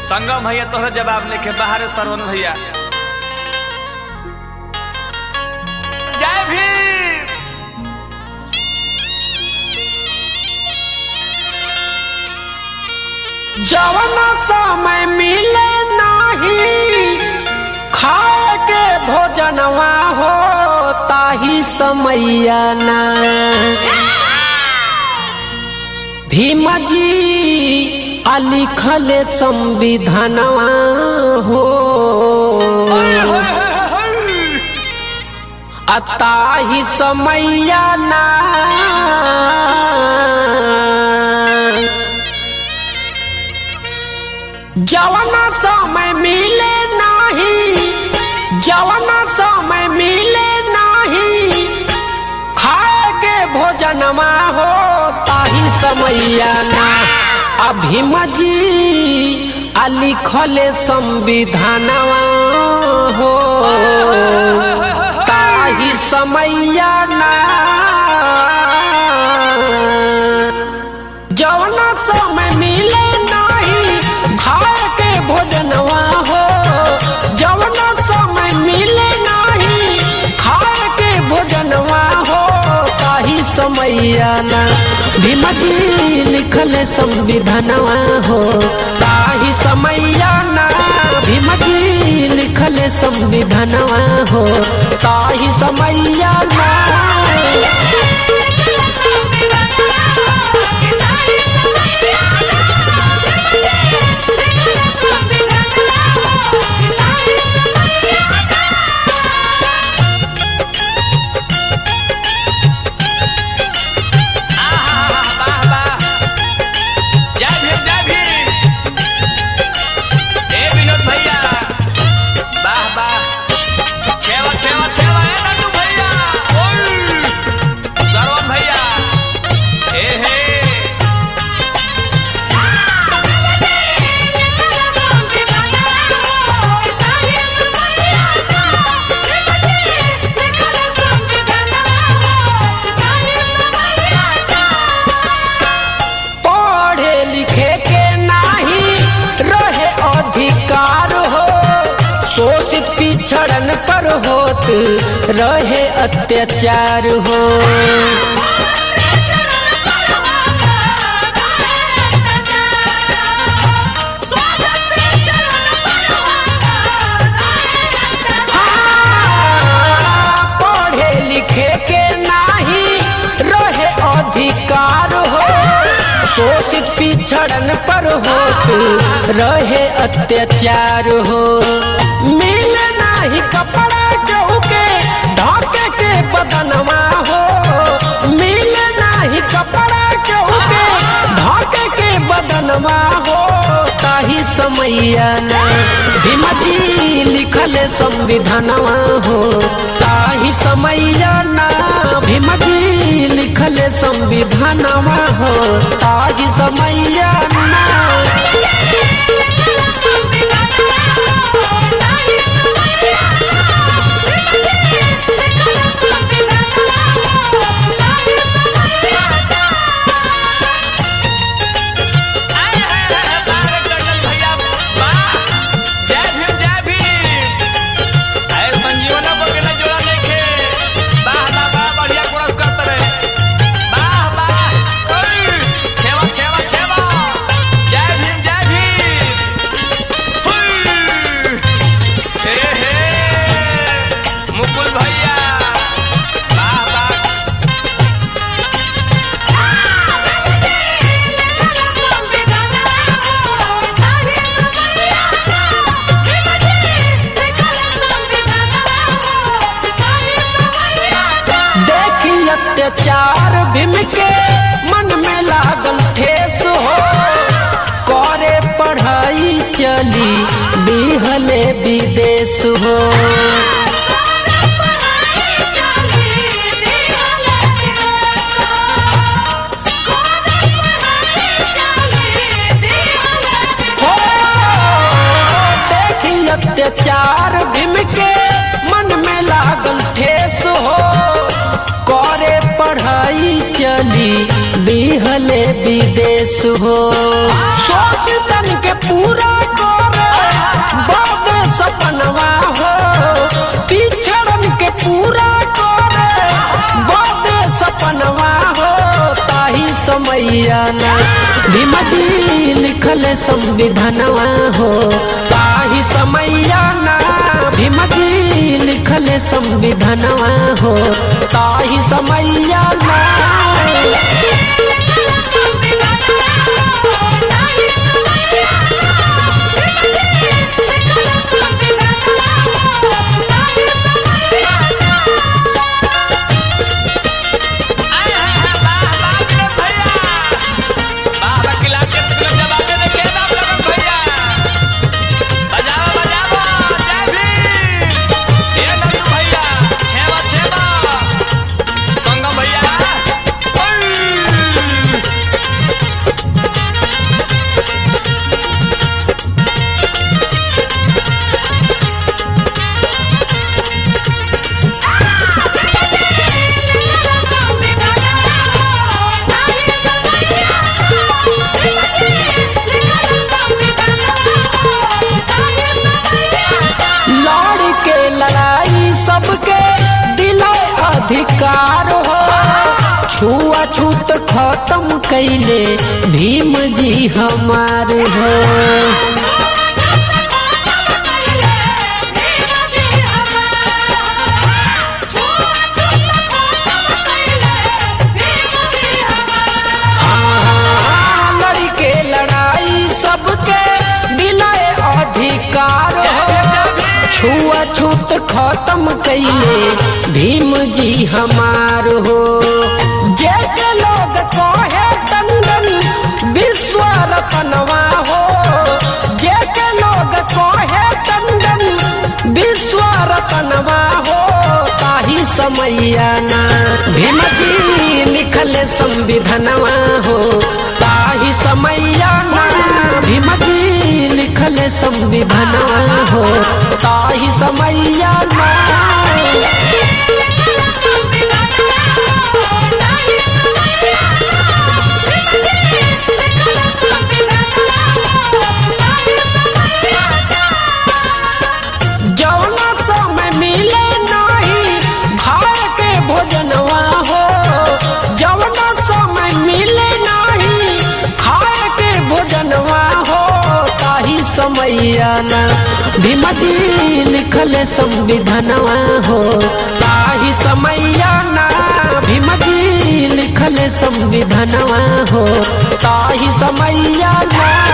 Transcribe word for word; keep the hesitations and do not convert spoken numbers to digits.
संगम भैया तोहर जवाब लेके बाहर सरवन भैया जय भीम। जवन समय मिले नाही खाए के भोजनवा हो ताही समैया ना भीम जी लिखले संविधानवा हो अताही समैया ना जवना समय मिले नाही जवना समय मिले नाही खाए के भोजनमा हो ताही समैया ना भीम जी लिखले संविधानवा हो ताही समैया ना जवना समय मिले नाही खाए के भोजनवा हो जवना समय मिले नाही खाए के भोजनवा हो ताही समैया ना भीम जी लिखले संविधानवा हो ताही समैया ना भीम जी लिखले संविधानवा हो ताही समैया ना लिखे के नाही रहे अधिकार हो शोषित पिछड़न पर होत रहे अत्याचार हो पढ़े लिखे के नाही रहे अधिकार हो शोषित पिछड़न पर होते रहे अत्याचार हो मिले नाही कपड़ा केहू के ढाके के बदनवा हो मिले नाही कपड़ा केहू के ढाके के बदनवा हो ताही समैया ना भीम जी लिखले संविधानवा हो ताही समैया ना भीम जी लिखले संविधानवा हो ताही समैया ना अत्याचार भीम के मन में लागल ठेस हो करे पढ़ाई चली दिहले विदेश हो देखी अत्याचार भीम के मन में लागल ठेस हो करे पढ़ाई चली बिहले विदेश हो शोषितन के पूरा संविधानवा हो ताही समैया ना भीम जी लिखले संविधानवा हो ताही समैया ना सबके दिले अधिकार हो छुआछूत खत्म कैले भीम जी हमार हो लड़के लड़ाई सबके दिले अधिकार हो छुआछूत खत्म कैले भीम जी हमार हो जैसे लोग कहे टंडन विश्व रतनवा हो जैसे लोग कहे टंडन विश्व रतनवा हो ताही समैया ना भीम जी लिखले संविधानवा हो ताही समैया ना भीम जी लिखले संविधानवा हो ताही समैया ना जौना समय मिले नहीं खाए के भोजनवा हो जौना समय मिले नहीं खाए के भोजनवा हो ताही समैया ना भीम जी लिखले संविधानवा हो ताही समैया ना भीम जी लिखले संविधानवा हो ताही समैया ना।